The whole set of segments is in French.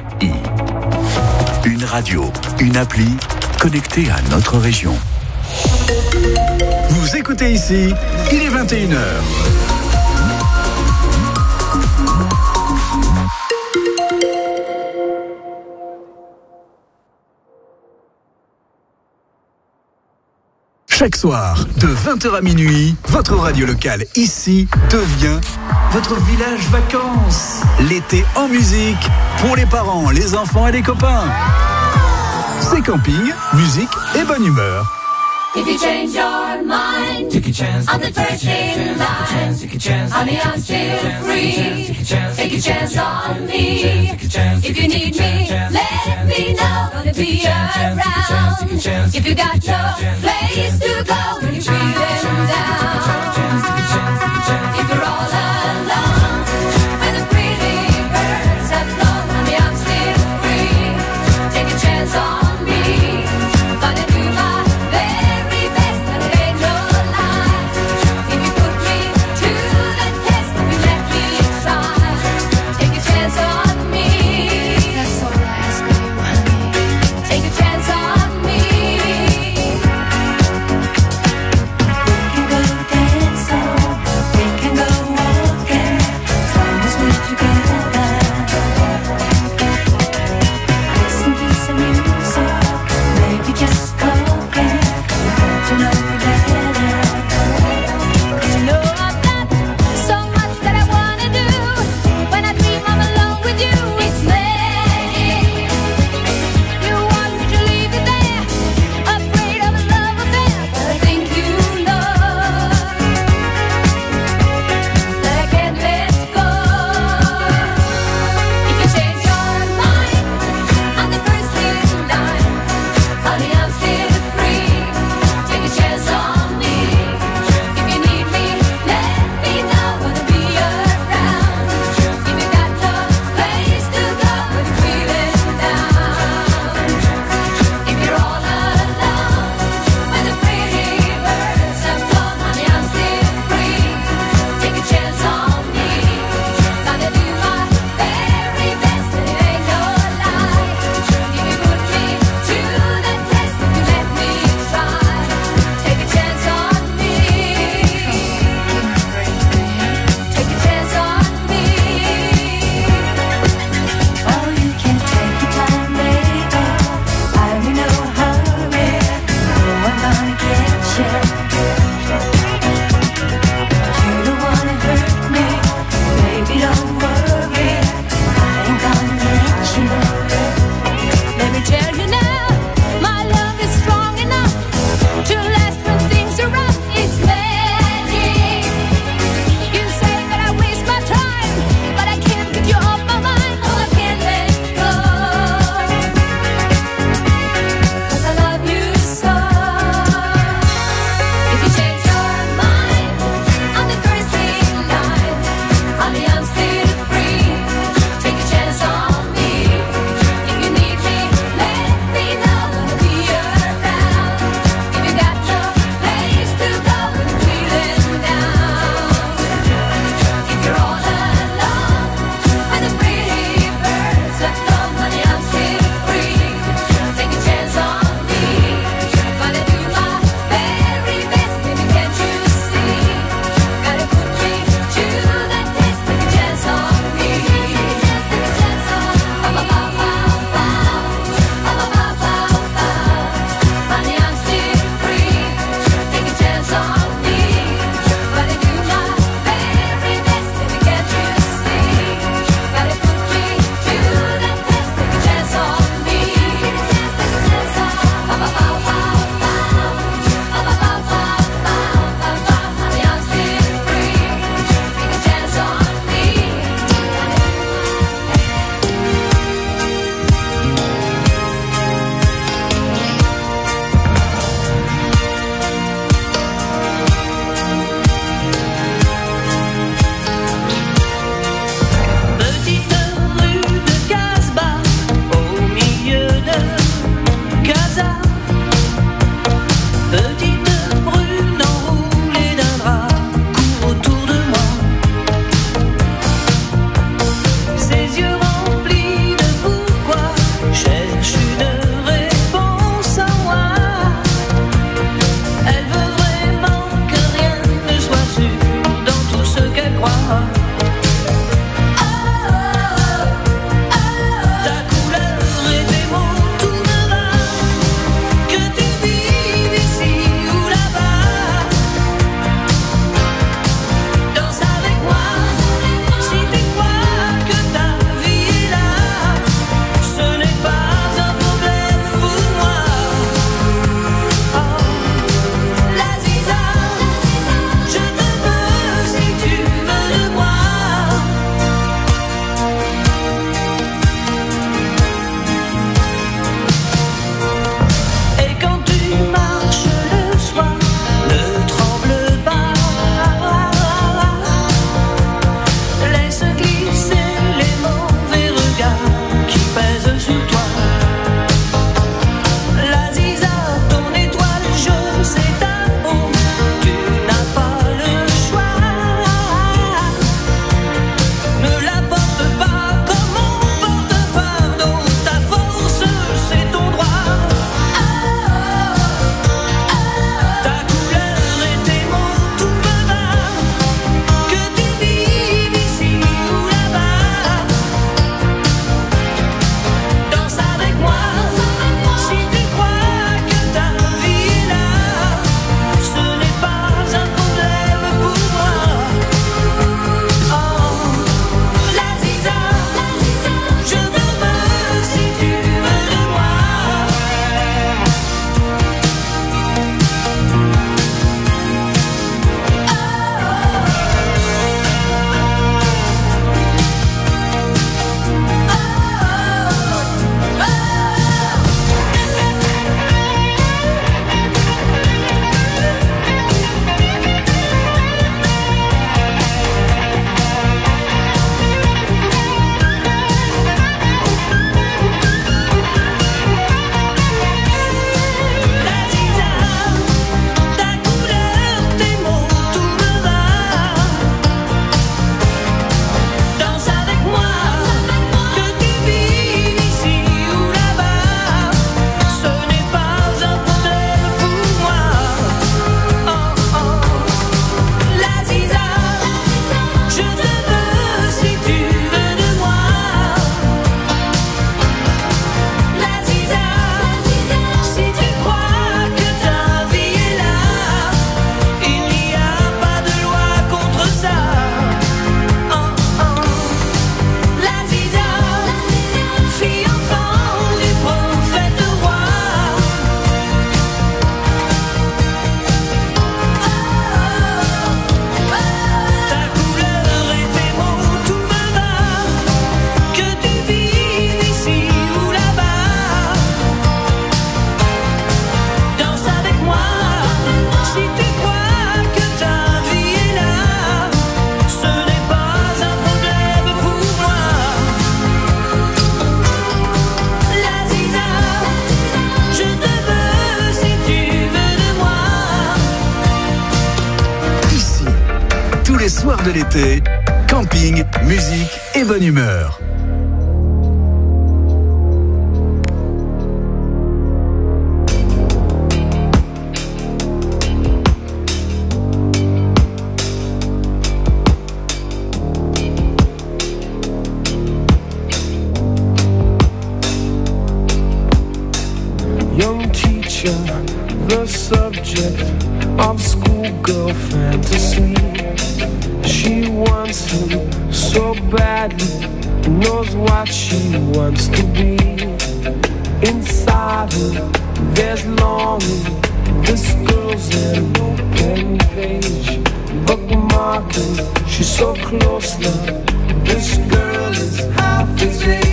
RFI. Une radio, une appli connectée à notre région. Vous écoutez ici, il est 21h. Chaque soir, de 20h à minuit, votre radio locale ici devient votre village vacances. L'été en musique, pour les parents, les enfants et les copains. C'est camping, musique et bonne humeur. If you change your mind, take a chance. I'm the first in line. Honey, I'm still free. Take a chance on me. If you need me, let me know. Gonna be around. If you got no place to go when you're feeling down. If you're all alone, when the pretty birds have flown, honey, I'm still free. Take a chance on me. Gonna do my very best, and it ain't no lie. If you put me to the test, if you let me try, take a chance on me. That's all I ask of you, honey. Take a chance on me. We can go dancing, we can go walking, as long as we're together. Listen to some music, maybe just talking, to know you better. 'Cause you know I've got so much that I wanna do. When I dream I'm alone with you, it's magic. You want me to leave you there, afraid of a love affair, but I think you know that I can't let go. If you change your mind, I'm the first in line. Honey, I'm still free. Take a chance on me. If you need me, let me know. Gonna be around. If you got no place to go when you're feeling down. If you're all alone, when the pretty birds have flown, honey, I'm still free. Take a chance on me. Gonna do my very best, and it ain't no lie. If you put me to the test, if you let me try, take a chance on me. Take a chance on me. Oh, you can take your time, baby. I'm in no hurry. No, I'm gonna get you. You don't wanna hurt me, baby, don't worry. I ain't gonna let you. Let me tell you now, my love is strong enough to last when things are rough. It's magic. You say that I waste my time, but I can't get you off my mind. Oh, I can't let go, 'cause I love you so. If you change your mind, I'm the first in line. Honey, I'm still free. Take a chance on me. If you need me, let me know. Gonna be around. If you got no place to go when you're feeling down. If you're all alone, when the pretty birds have flown, honey, I'm still free. Take a chance on me. Gonna do my very best, baby, can't you see? Gotta put me to the test. Take a chance on me. Take a chance on me. Honey, I'm still free. Take a chance on me. Gonna do my very best, baby, can't you see? Gotta put me to the test. Take a chance on me. Take a chance on me. Honey, I'm still free. Take a chance on me. Petite rue de Casbah, au milieu de Casa. Petite brune enroulée d'un drap court autour de moi. Ses yeux remplis de boue de l'été, camping, musique et bonne humeur. Young teacher, the subject of schoolgirl fantasy. She wants him so badly, knows what she wants to be. Inside her, there's longing. This girl's an open page, bookmarking. She's so close now. This girl is half his age.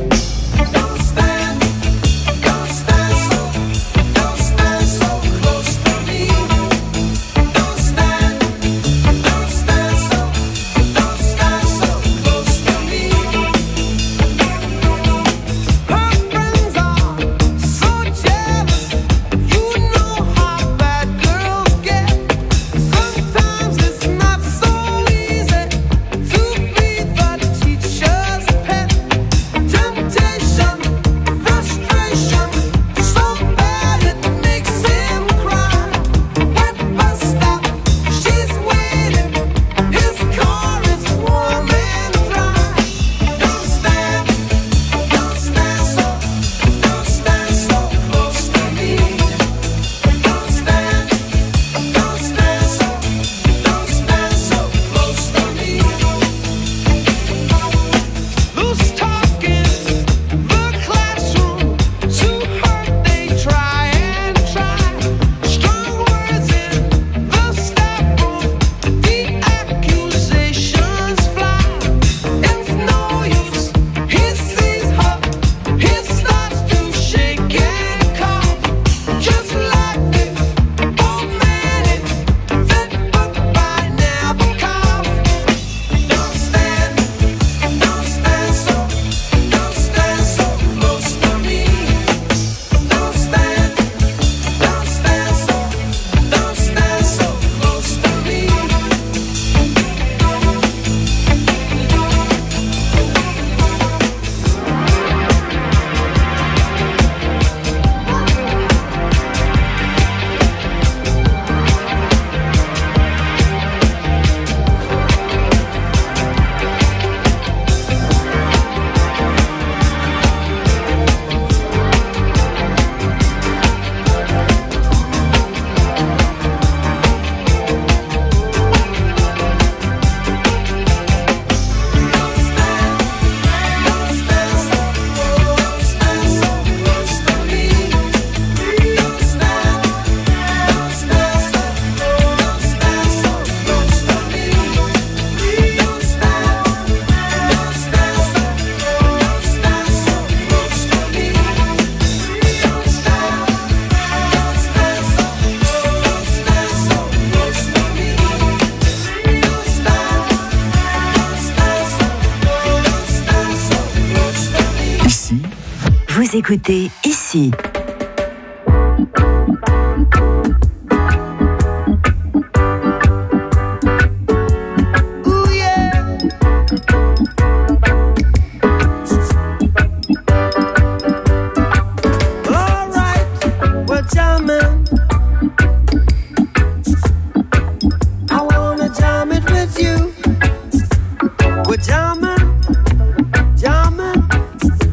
Vous écoutez ici.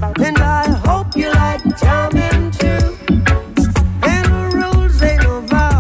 And the rules ain't no violence.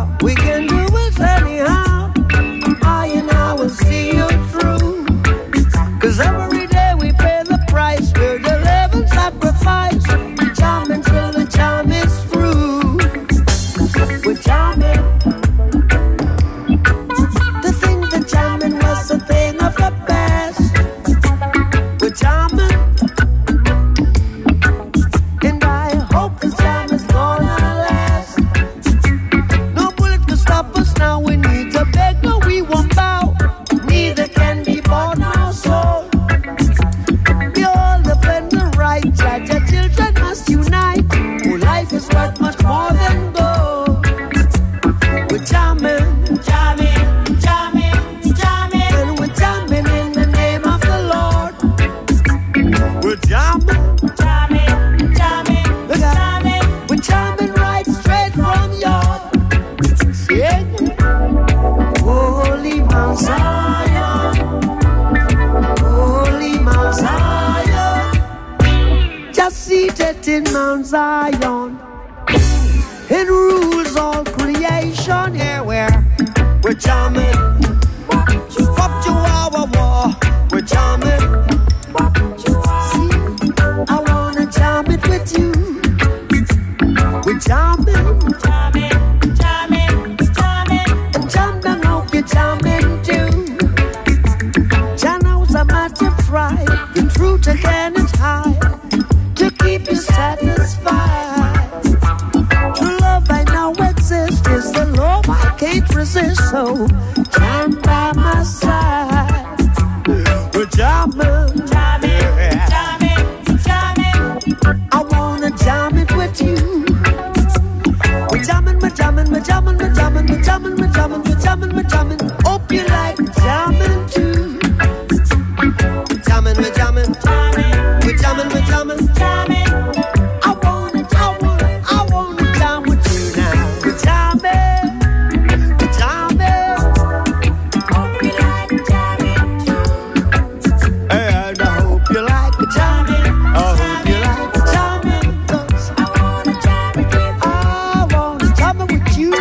are seated in Mount Zion and rules all creation. Yeah, we're jamming. Fuck Chihuahua, we're jamming. See, I wanna jam it with you. We're jamming, jamming, jamming, jamming. Jam down, hope you're jamming too. Channels are much to fry. Your truth again is high to keep you satisfied. True love I know exists is the love I can't resist. So jam by my side. We're jamming, jamming, jamming, jamming. I wanna jam it with you. We're jamming, we're jamming, we're jamming, we're jamming, we're jamming, we're jamming, we're jamming, we're jamming. Hope you like jamming too. We're jamming, we're jamming, we're jamming, we're jamming, jamming. I wanna jam with you now. We're jamming, we're jamming. Hope you like jamming too. And I hope you like jamming. I hope you like jamming. 'Cause I wanna jam with you. I wanna jam with you.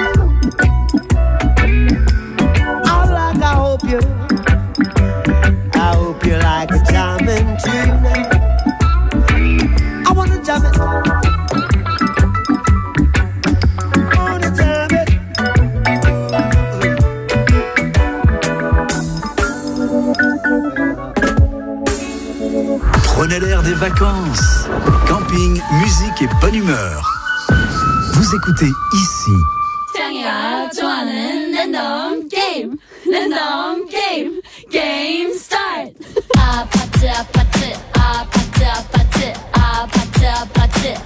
I hope you like a jamming too. I wanna jam it. I wanna jam it. Prenez l'air des vacances. Camping, musique et bonne humeur. Vous écoutez ici. 장이가 좋아하는 랜덤 게임, 랜덤 게임, 게임 스타트. 아파트 아파트 아파트 아파트 아파트 아파트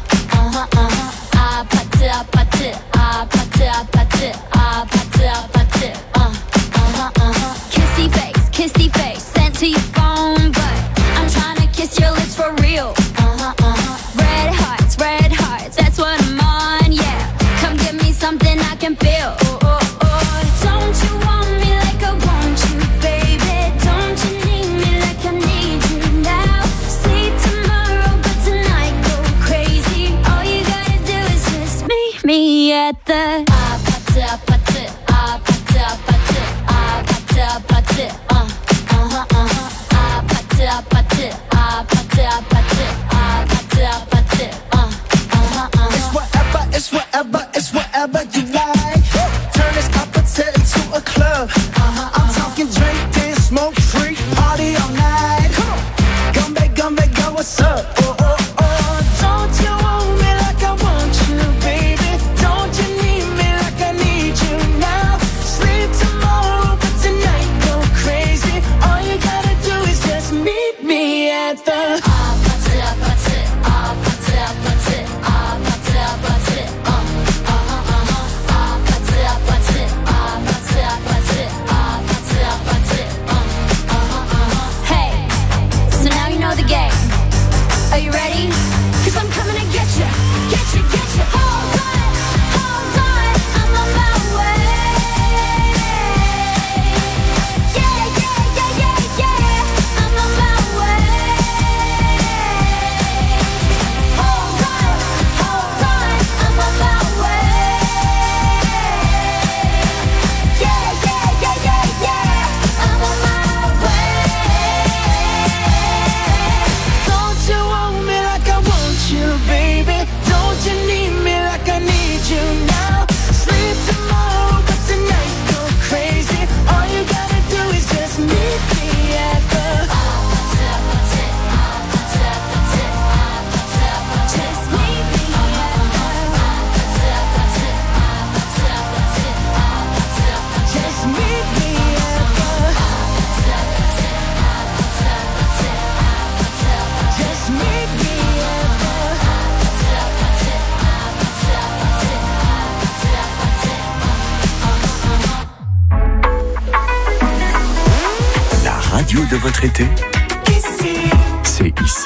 아파트 아파트 아파트 아파트 아파트 아파트 kissy face sent to your phone, but I'm trying to kiss your lips for real. Red hearts, that's what I'm on, yeah. Come give me something I can feel. Don't you want me like I want you, baby? Don't you need me like I need you now? Sleep tomorrow, but tonight go crazy. All you gotta do is just meet me at the 아파트 아파트 아파트 아파트 아파트 아파트 아파트 아파트 아파트 아파트 아파트 It's whatever you like. Turn this opposite into a club. I'm talking drink, dance, smoke, free, party all night. Come back, go, what's up? Don't you want me like I want you, baby? Don't you need me like I need you now? Sleep tomorrow, but tonight go crazy. All you gotta do is just meet me at the 아파트 아파트 아파트 아파트 아파트 아파트 Hey, so now you know the game. Are you ready? 'Cause I'm coming to get you, get you, get you. Hold on, I'm on my way. Yeah, I'm on my way. Hold on, I'm on my way. Yeah, I'm on my way. Don't you want me like I want you, baby? Don't you need me like I need you now? Sleep tomorrow, but tonight go crazy. All you gotta do is just meet me at the Just meet me just meet me at the just meet me at La radio de votre été, c'est ici.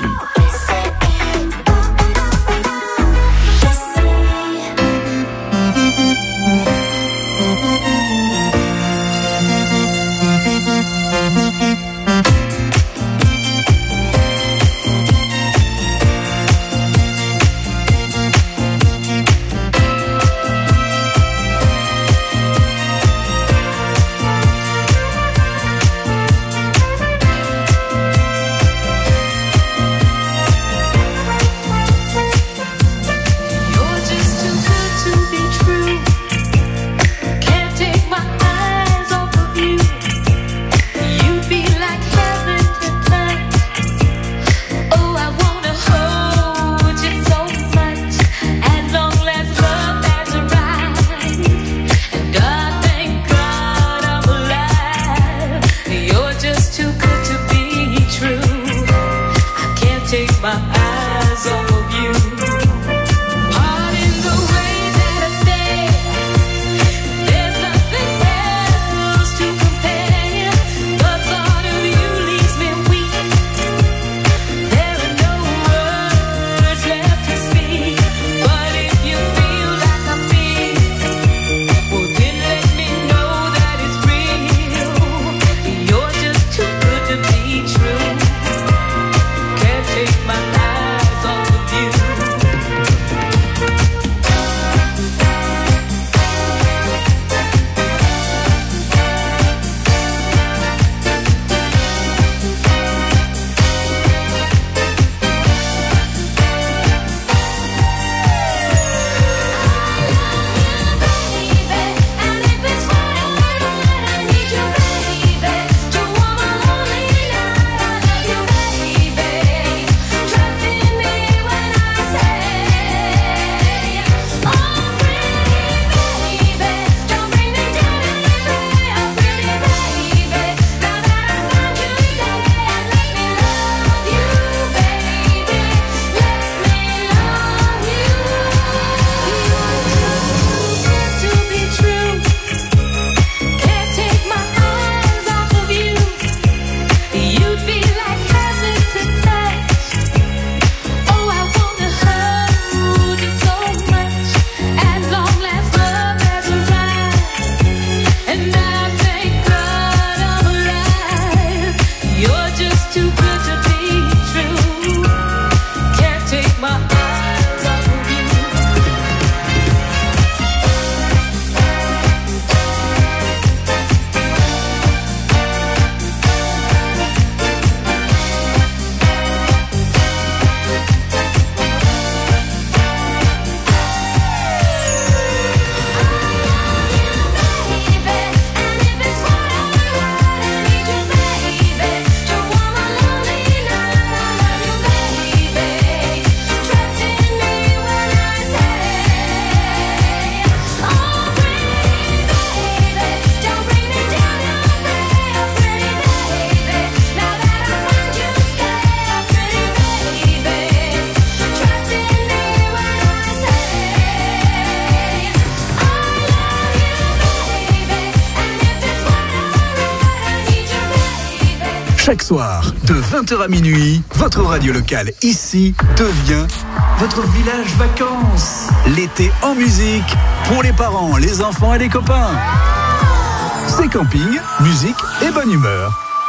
Chaque soir, de 20h à minuit, votre radio locale ici devient votre village vacances. L'été en musique pour les parents, les enfants et les copains. C'est camping, musique et bonne humeur.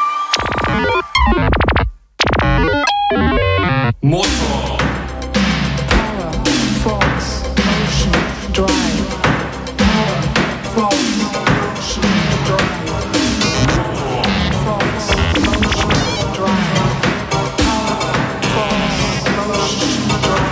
Motor. Power, force, motion, drive. Power, force, motion, drive. Force, motion, drive. Power, force, motion, drive.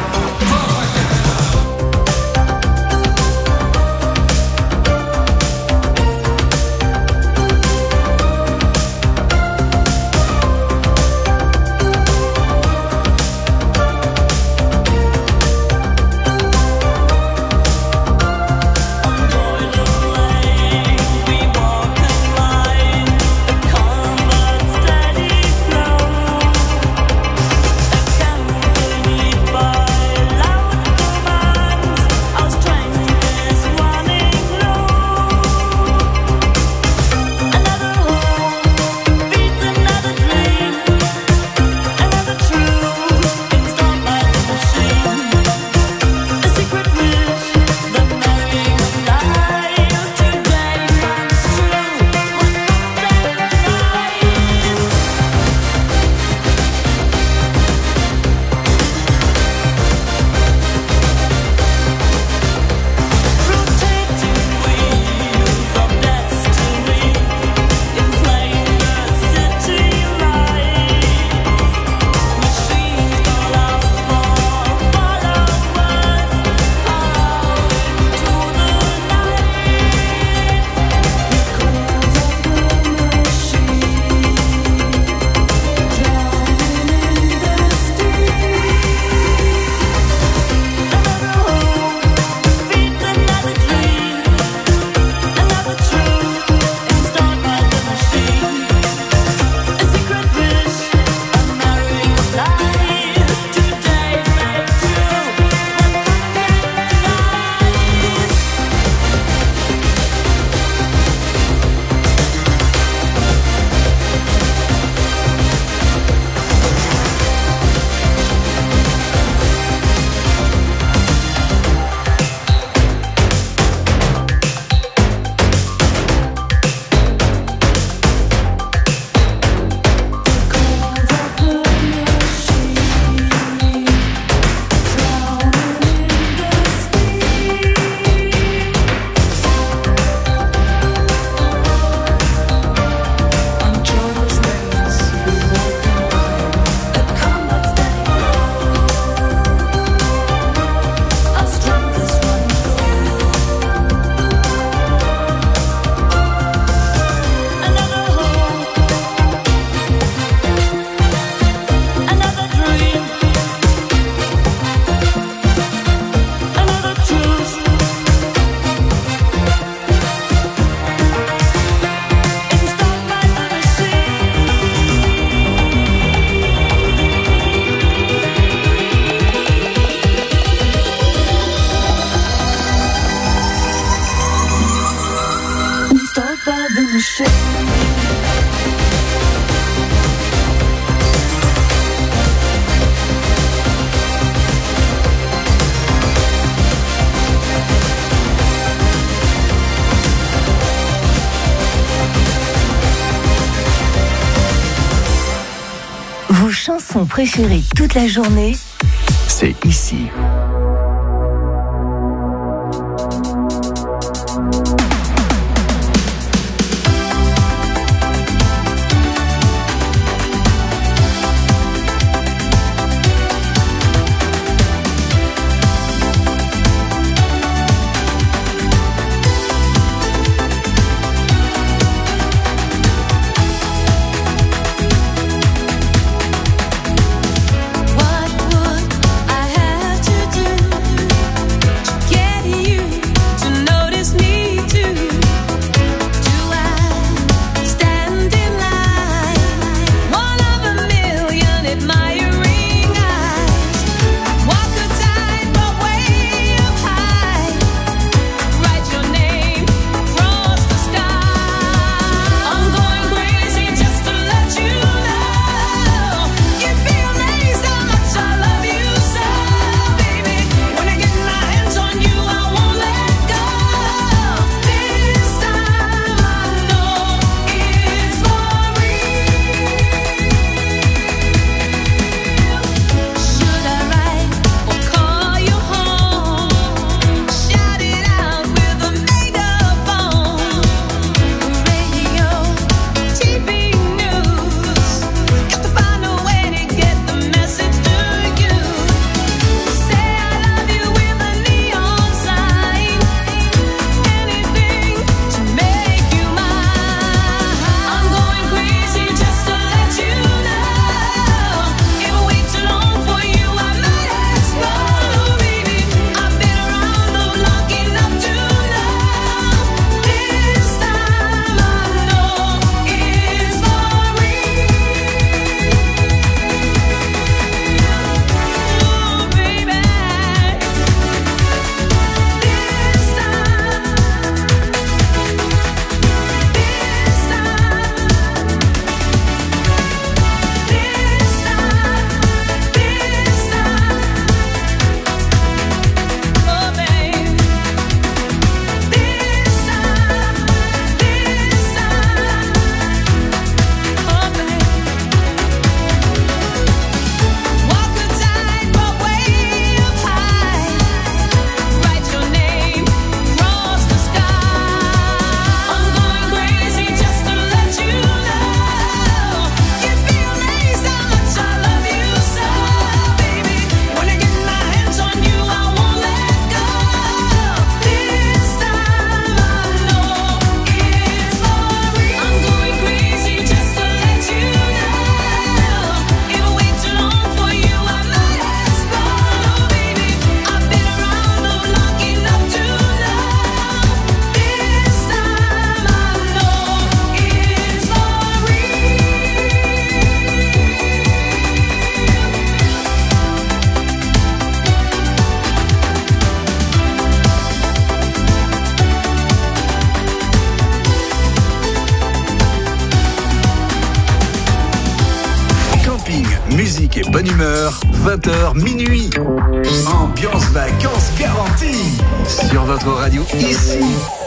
Vos chansons préférées toute la journée, c'est ici. What would I have to do? bonne humeur, 20h minuit. Ambiance vacances garantie sur votre radio ici.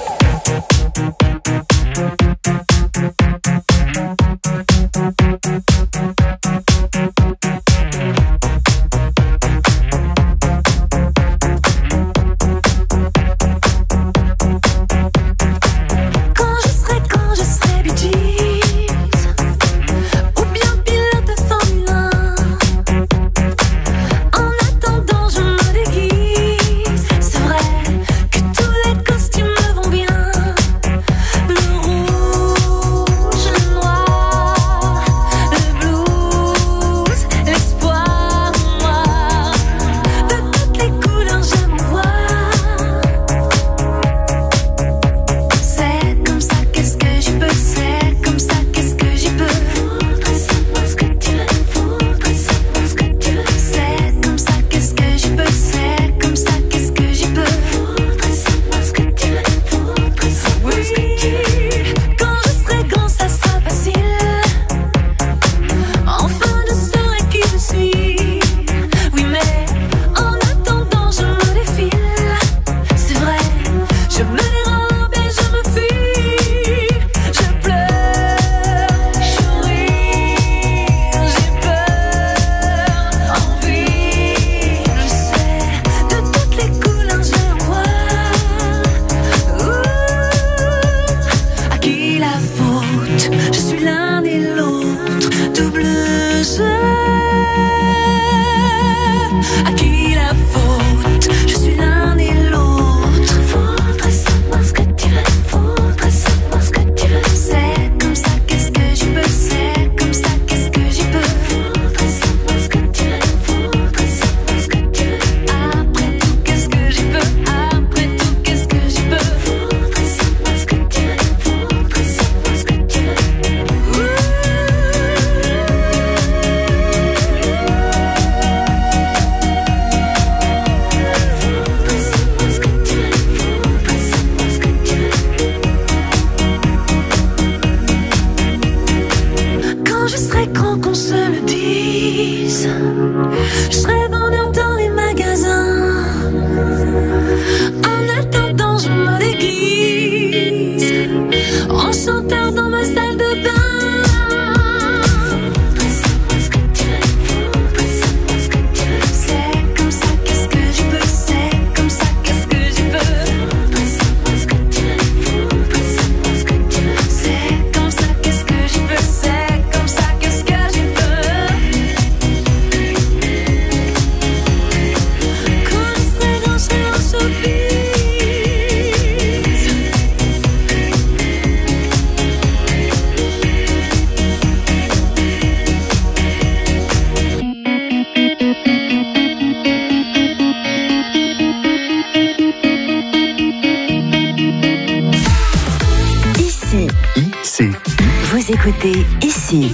écoutez ici.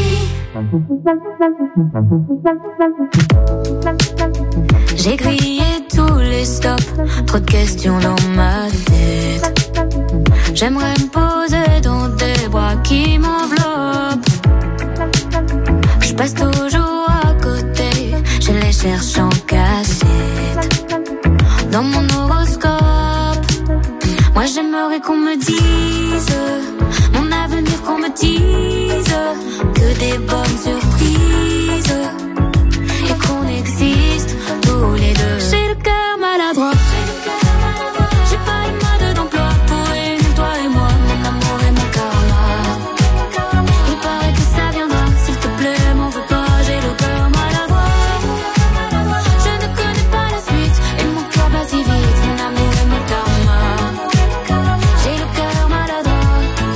J'ai grillé tous les stops, trop de questions dans ma tête. J'aimerais me poser dans des bras qui m'enveloppent. Je passe toujours à côté, je les cherche en cachette. Dans mon horoscope, moi j'aimerais qu'on me dise mon avenir, qu'on me dise que des bonnes surprises et qu'on existe tous les deux. J'ai le cœur maladroit, j'ai pas le mode d'emploi pour réunir toi et moi, mon amour et mon karma. Il paraît que ça viendra, s'il te plaît m'en veux pas, j'ai le cœur maladroit. Je ne connais pas la suite et mon cœur bat si vite, mon amour et mon karma. J'ai le cœur maladroit.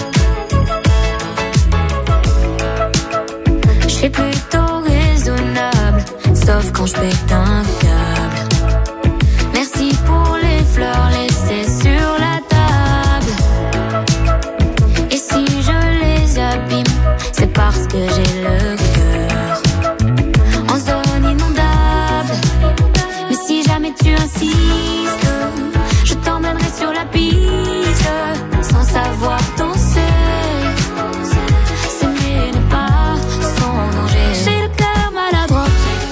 Je suis plutôt raisonnable, sauf quand je pète un câble. Merci pour les fleurs laissées sur la table. Et si je les abîme, c'est parce que j'ai le cœur en zone inondable. Mais si jamais tu insistes, je t'emmènerai sur la piste sans savoir danser. C'est mieux ne pas sans danger. J'ai le cœur maladroit,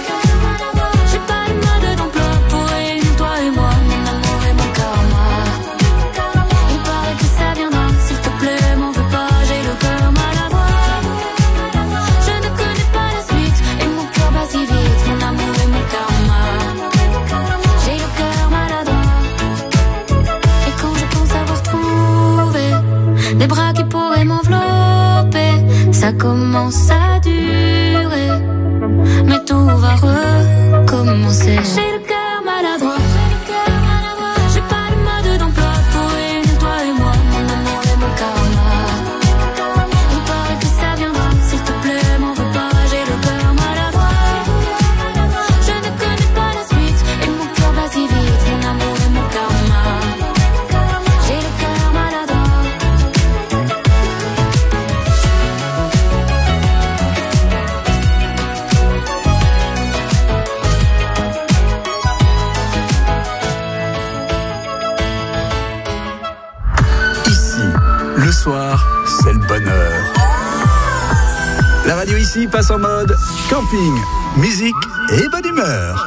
soir, c'est le bonheur. La radio ici passe en mode camping, musique et bonne humeur.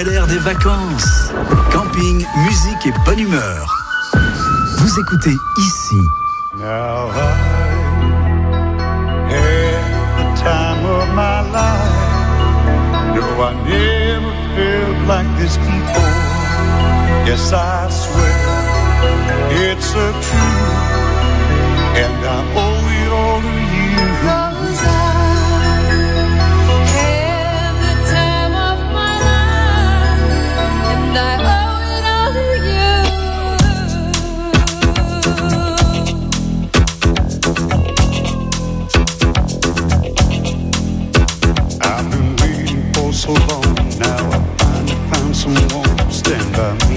Prenez l'air des vacances. Camping, musique et bonne humeur. Vous écoutez ici. Now I had the time of my life. No, I never felt like this before. Yes, I swear it's a truth, and I owe it all to you. 'Cause I had the time of my life, and I owe it all to you. I've been waiting for so long now. I finally found someone to stand by me.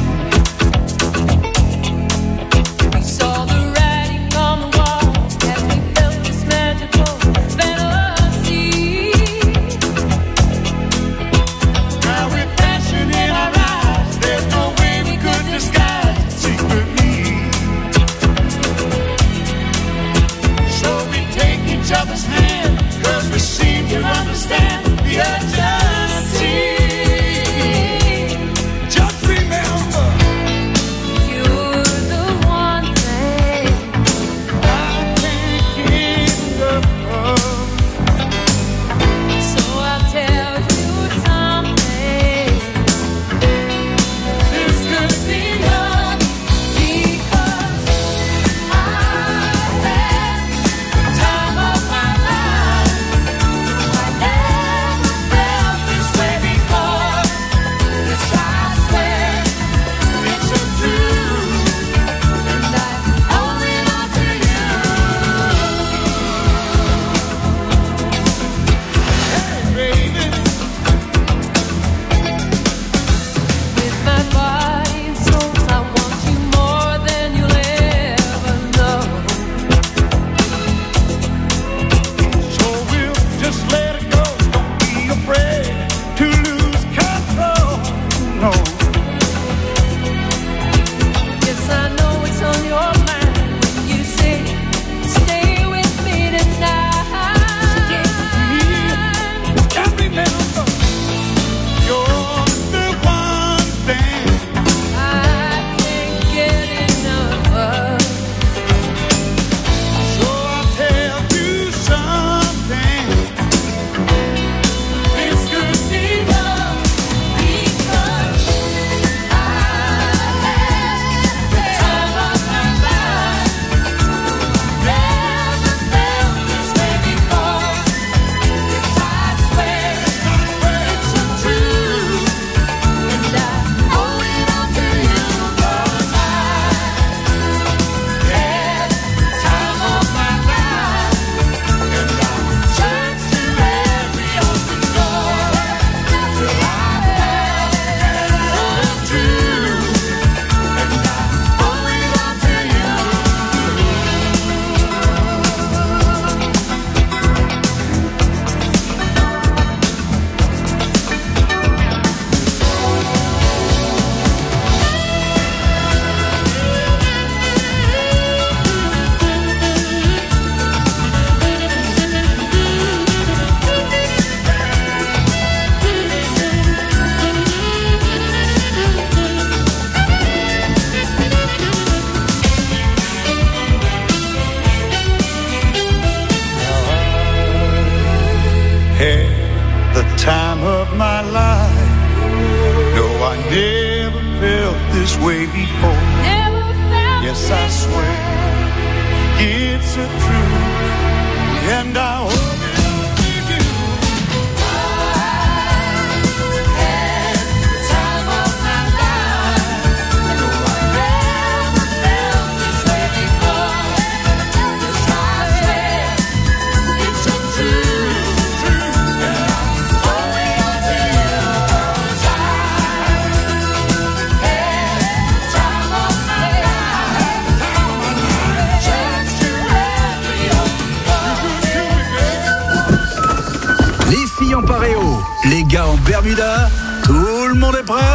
Les gars en Bermuda, tout le monde est prêt?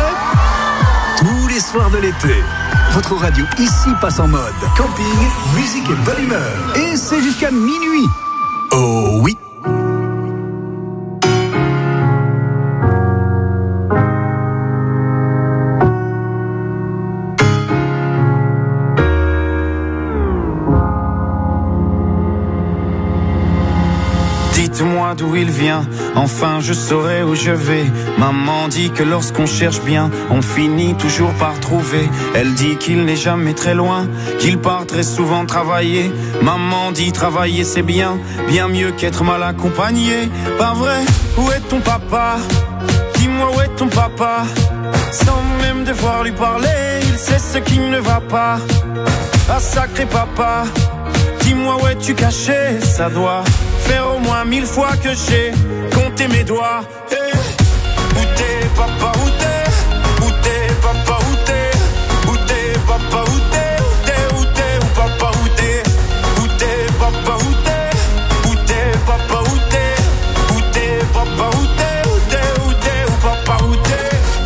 Tous les soirs de l'été, votre radio ici passe en mode camping, musique et bonne humeur. Et c'est jusqu'à minuit. Oh oui. d'où il vient. Enfin je saurai où je vais. Maman dit que lorsqu'on cherche bien, on finit toujours par trouver. Elle dit qu'il n'est jamais très loin, qu'il part très souvent travailler. Maman dit travailler c'est bien, bien mieux qu'être mal accompagné. Pas vrai? Où est ton papa? Dis-moi où est ton papa? Sans même devoir lui parler, il sait ce qui ne va pas. Ah sacré papa, dis-moi où es-tu caché? Ça doit faire au moins 1000 fois que j'ai compté mes doigts. Hey. Où t'es papa, où t'es? Où t'es papa, où t'es? Où t'es papa, où t'es? Où t'es, où t'es, où papa, où t'es? Où t'es papa, où t'es? Où t'es papa, où t'es? Où t'es papa, où t'es? Où t'es, où t'es, où papa, où t'es?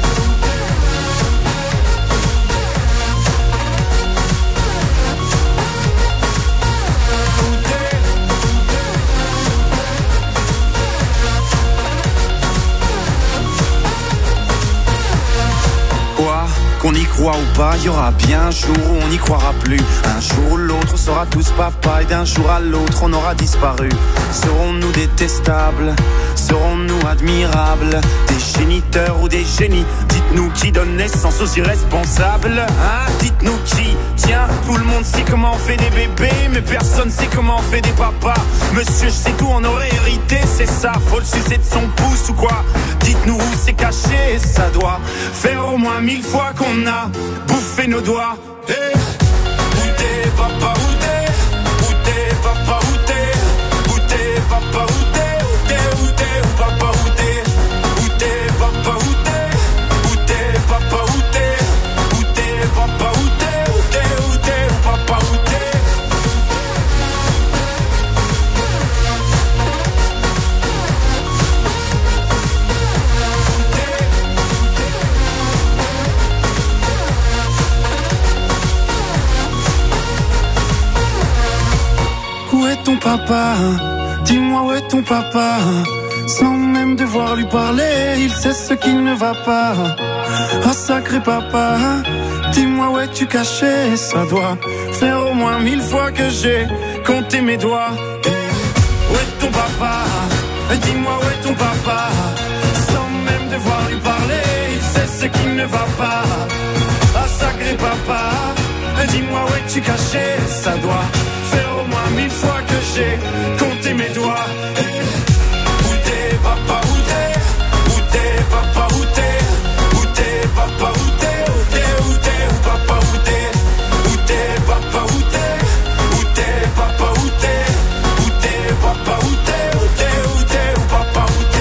Qu'on y croit ou pas, y aura bien un jour où on n'y croira plus. Un jour ou l'autre on sera tous papa, et d'un jour à l'autre on aura disparu. Serons-nous détestables? Serons-nous admirables? Des géniteurs ou des génies? Dites-nous qui donne naissance aux irresponsables, hein? Dites-nous qui? Tiens, tout le monde sait comment on fait des bébés, mais personne sait comment on fait des papas. Monsieur, je sais tout, on aurait hérité, c'est ça. Faut le sucer de son pouce ou quoi? Dites-nous où c'est caché, ça doit faire au moins 1000 fois qu'on a bouffé nos doigts. Hey. Où t'es papa, où t'es? Où t'es papa, où t'es? Où t'es papa, où t'es? Où t'es, où t'es, où papa, où t'es? Où t'es papa, où t'es? Où t'es papa, où t'es? Où t'es papa, où t'es? Où t'es, où t'es, où papa, où t'es? Où est ton papa? Dis-moi où est ton papa? Sans même devoir lui parler, il sait ce qui ne va pas. Oh sacré papa, dis-moi où es-tu caché? Ça doit faire au moins 1000 fois que j'ai compté mes doigts. Où est ton papa? Dis-moi où est ton papa? Sans même devoir lui parler, il sait ce qui ne va pas. Ah sacré papa, dis-moi où es-tu caché? Ça doit faire au moins 1000 fois que j'ai compté mes doigts. Où t'es papa, où t'es? Où t'es papa, où t'es? Où t'es papa, où t'es? Où t'es, où t'es, où papa, où t'es? Où t'es papa, où t'es? Où t'es papa, où t'es? Où t'es papa, où t'es? Où t'es, où t'es, où papa, où t'es?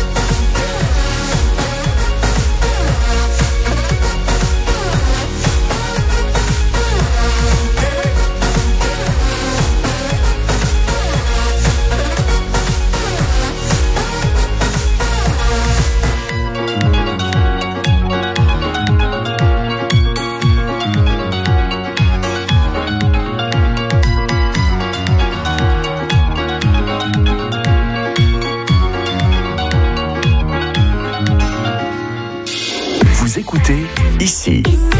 Écoutez ici.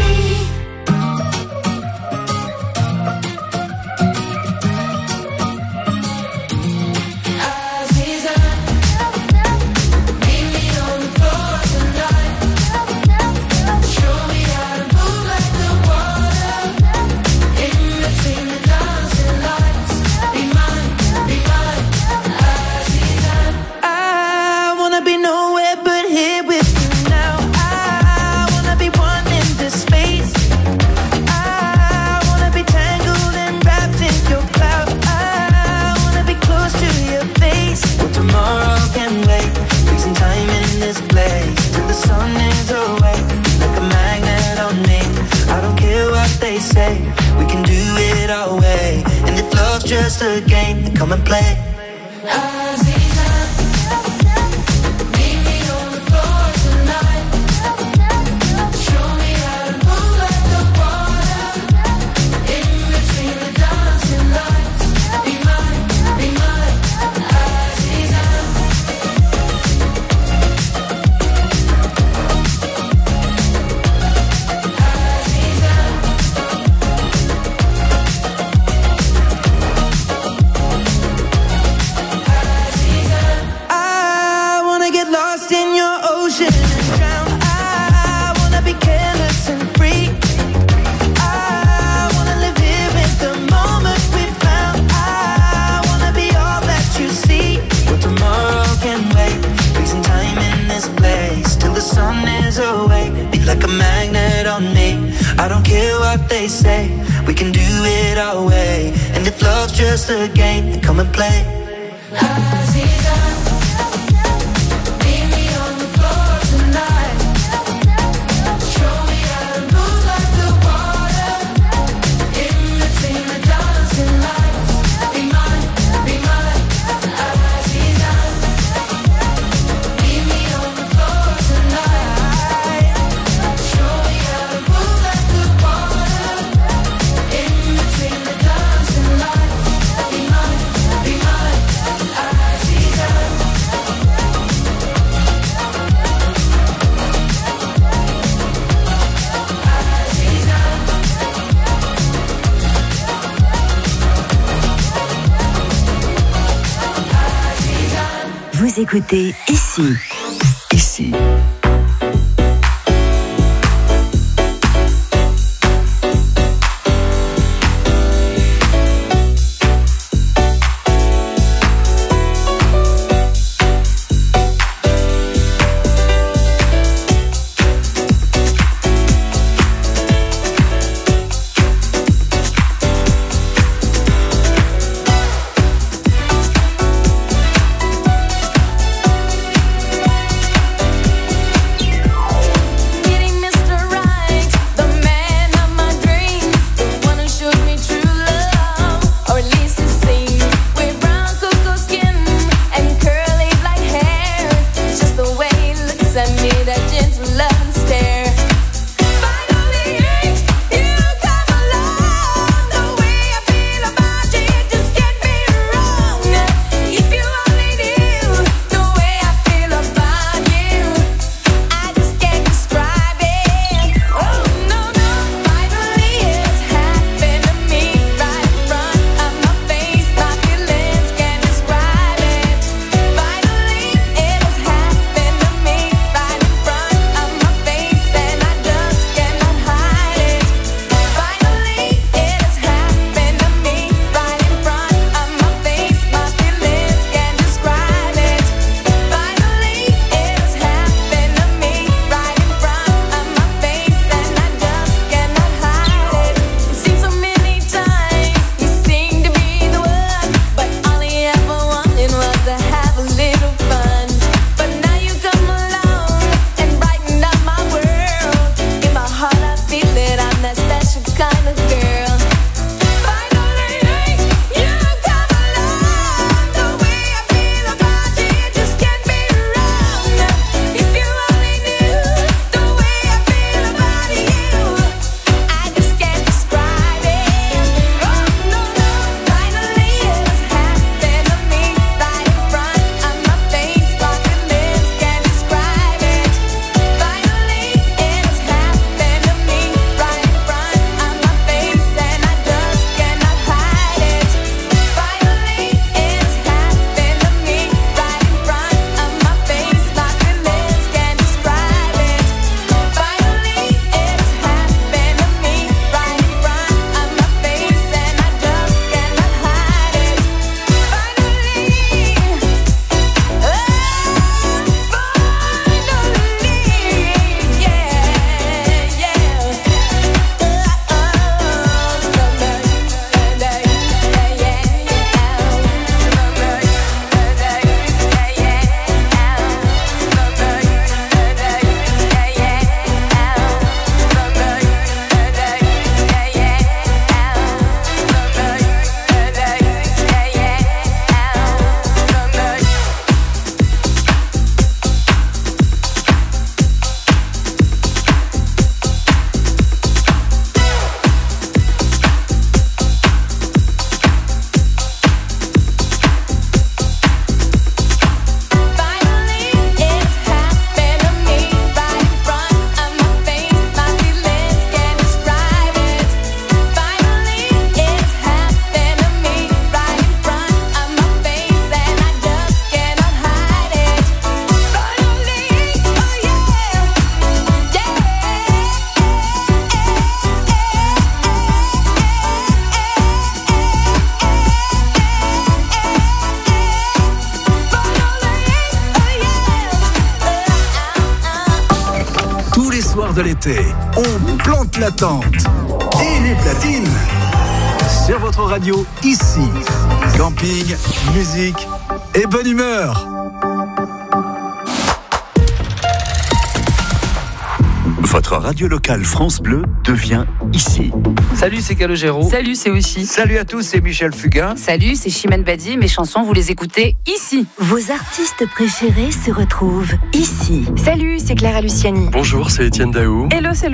Just a game, come and play. be like a magnet on me. I don't care what they say, we can do it our way. And if love's just a game, then come and play. Vous écoutez Ici. Ici. l'été, on plante la tente et les platines sur votre radio ici. Camping, musique et bonne humeur. Votre radio locale France Bleu devient ici. Salut, c'est Calogero. Salut, c'est Oshi. Salut à tous, c'est Michel Fugain. Salut, c'est Chimène Badi. Mes chansons, vous les écoutez ici. Vos artistes préférés se retrouvent ici. Salut, c'est Clara Luciani. Bonjour, c'est Étienne Daou. Hello, c'est